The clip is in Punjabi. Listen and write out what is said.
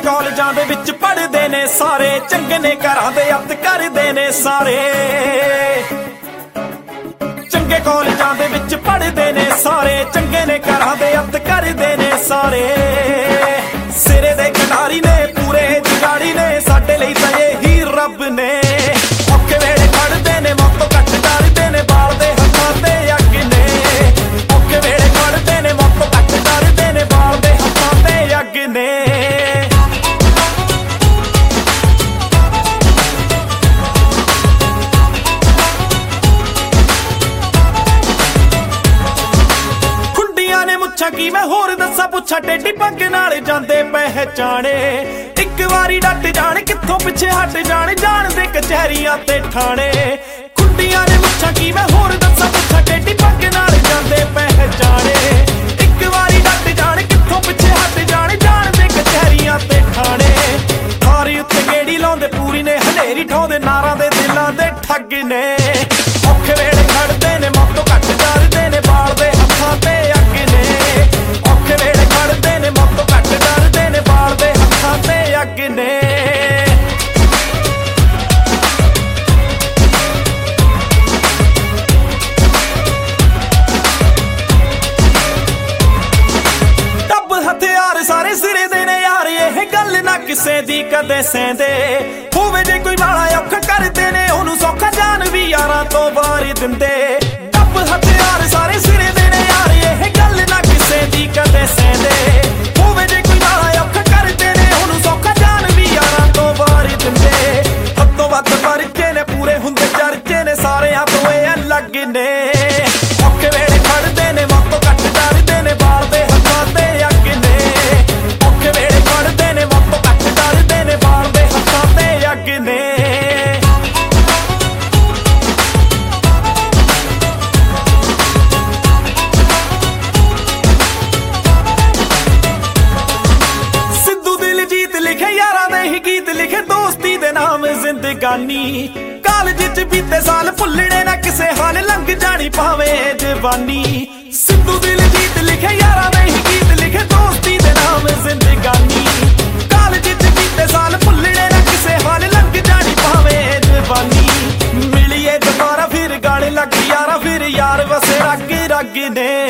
ਕਾਲਜਾਂ ਦੇ ਵਿੱਚ ਪੜ੍ਹਦੇ ਨੇ ਸਾਰੇ, ਚੰਗੇ ਨੇ ਘਰਾਂ ਦੇ ਅੱਤ ਕਰਦੇ ਨੇ ਸਾਰੇ। ਚੰਗੇ ਕਾਲਜਾਂ ਦੇ ਵਿੱਚ ਪੜ੍ਹਦੇ ਨੇ ਸਾਰੇ, ਚੰਗੇ ਨੇ ਘਰਾਂ ਦੇ ਅੱਤ ਕਰਦੇ ਨੇ ਸਾਰੇ। ਸਿਰੇ ਦੇ ਖਿਡਾਰੀ ਨੇ ਪੂਰੇ ਜੁਗਾੜੀ ਨੇ, ਸਾਡੇ ਲਈ ਤਾਂ ਇਹੀ ਰੱਬ ਨੇ। ਔਖੇ ਵੇਲੇ ਖੜਦੇ ਨੇ ਮੌਤ ਤੋਂ ਘੱਟ ਡਰਦੇ ਨੇ, ਬਾਲਦੇ ਹੱਥਾਂ ਤੇ ਅੱਗ ਨੇ। ਔਖੇ ਵੇਲੇ ਖੜਦੇ ਨੇ ਮੌਤ ਤੋਂ ਘੱਟ ਡਰਦੇ ਨੇ, ਬਾਲਦੇ ਹੱਥਾਂ ਤੇ ਅੱਗ ਨੇ। ਕੀ ਮੈਂ ਹੋਰ ਦੱਸਾਂ ਪੁੱਛਾਂ, ਟੇਢੀ ਪੱਗ ਨਾਲ ਜਾਂਦੇ ਪਹਿਚਾਣੇ। ਇੱਕ ਵਾਰੀ ਡੱਟ ਜਾਣ ਕਿੱਥੋਂ ਪਿੱਛੇ ਹਟ ਜਾਣ, ਜਾਣਦੇ ਕਚਹਿਰੀਆਂ ਤੇ ਠਾਣੇ। ਖੁੰਡੀਆਂ ਨੇ ਮੁੱਛਾਂ ਕੀ ਮੈਂ ਹੋਰ ਦੱਸਾਂ ਪੁੱਛਾਂ, ਟੇਢੀ ਪੱਗ ਨਾਲ ਜਾਂਦੇ ਪਹਿਚਾਣੇ। ਇੱਕ ਵਾਰੀ ਡੱਟ ਜਾਣ ਕਿੱਥੋਂ ਪਿੱਛੇ ਹਟ ਜਾਣ, ਜਾਣਦੇ ਕਚਹਿਰੀਆਂ ਤੇ ਠਾਣੇ। ਥਾਰੀ ਉੱਤੇ ਗੇੜੀ ਲਾਉਂਦੇ ਪੂਰੀ ਨੇ, ਹਨੇਰੀ ਠਾਉਂਦੇ ਨਾਰਾਂ ਦੇ ਦਿਲਾਂ ਦੇ ਠੱਗ ਨੇ। ਔਖੇ ਵੇਲੇ ਖੜਦੇ ਨੇ ਮੌਤ ਤੋਂ ਘੱਟ ਡਰਦੇ ਨੇ, ਬਾਲਦੇ ਹੱਥਾਂ ਤੇ ਅੱਗ ਨੇ। ਔਖੇ ਵੇਲੇ ਖੜਦੇ ਨੇ ਮੌਤ ਤੋਂ ਘੱਟ ਡਰਦੇ ਨੇ, ਬਾਲਦੇ ਹੱਥਾਂ ਤੇ ਅੱਗ ਨੇ। ਡੱਬ ਹਥਿਆਰ ਸਾਰੇ ਸਿਰੇ ਦੇ ਨੇ ਯਾਰ, ਇਹ ਗੱਲ ਨਾ ਕਿਸੇ ਦੀ ਕਦੇ ਸਹਿੰਦੇ। ਹੋਵੇ ਜੇ ਕੋਈ ਵਾਲਾ ਔਖਾ ਕਰਦੇ ਨੇ, ਉਹਨੂੰ ਸੌਖਾ ਜਾਨ ਵੀ ਯਾਰਾਂ ਤੋਂ ਵਾਰ ਦਿੰਦੇ। ਡੱਬ ਹਥਿਆਰ ਸਾਰੇ ਸਿਰੇ ਦੇ ਨੇ ਯਾਰ, ਇਹ ਗੱਲ ਨਾ ਕਿਸੇ ਦੀ ਕਦੇ ਸਹਿੰਦੇ। ਹੋਵੇ ਜੇ ਕੋਈ ਵਾਲਾ ਔਖਾ ਕਰਦੇ ਨੇ, ਉਹਨੂੰ ਸੌਖਾ ਜਾਨ ਵੀ ਯਾਰਾਂ ਤੋਂ ਵਾਰ ਦਿੰਦੇ। ਹੱਦੋਂ ਵੱਧ ਪਰਚੇ ਨੇ ਪੂਰੇ ਹੁੰਦੇ ਚਰਚੇ ਨੇ, ਸਾਰਿਆਂ ਤੋਂ ਇਹ ਅਲੱਗ ਨੇ। ਔਖੇ ਵੇਲੇ ਖੜਦੇ ਨੇ ਮੌਤ ਤੋਂ ਘੱਟ ਡਰਦੇ ਨੇ, ਬਾਲਦੇ ਹੱਥਾਂ ਤੇ ਅੱਗ ਨੇ। ਔਖੇ ਵੇਲੇ ਖੜਦੇ ਨੇ ਮੌਤ ਤੋਂ ਘੱਟ ਡਰਦੇ ਨੇ, ਬਾਲਦੇ ਹੱਥਾਂ ਤੇ ਅੱਗ ਨੇ। ਗੀਤ ਲਿਖੇ ਦੋਸਤੀ ਦੇ ਨਾਮ ਜ਼ਿੰਦਗਾਨੀ, ਕਾਲਜ ਚ ਬੀਤੇ ਸਾਲ ਭੁੱਲਣੇ ਨਾ ਕਿਸੇ ਹਾਲ, ਲੰਘ ਜਾਣੀ ਭਾਵੇਂ ਜਵਾਨੀ। ਸਿੱਧੂ ਦਿਲਜੀਤ ਲਿਖੇ ਯਾਰਾਂ ਦੇ ਹੀ ਗੀਤ ਲਿਖੇ ਦੋਸਤੀ ਦੇ ਨਾਮ ਜ਼ਿੰਦਗਾਨੀ, ਕਾਲਜ ਚ ਬੀਤੇ ਸਾਲ ਭੁੱਲਣੇ ਨਾ ਕਿਸੇ ਹਾਲ, ਲੰਘ ਜਾਣੀ ਭਾਵੇਂ ਜਵਾਨੀ। ਮਿਲੀਏ ਦੁਬਾਰਾ ਫਿਰ ਗਾਣੇ ਲੱਗ ਯਾਰਾ, ਫਿਰ ਯਾਰ ਵਸੇ ਰਗ ਰਗ ਨੇ।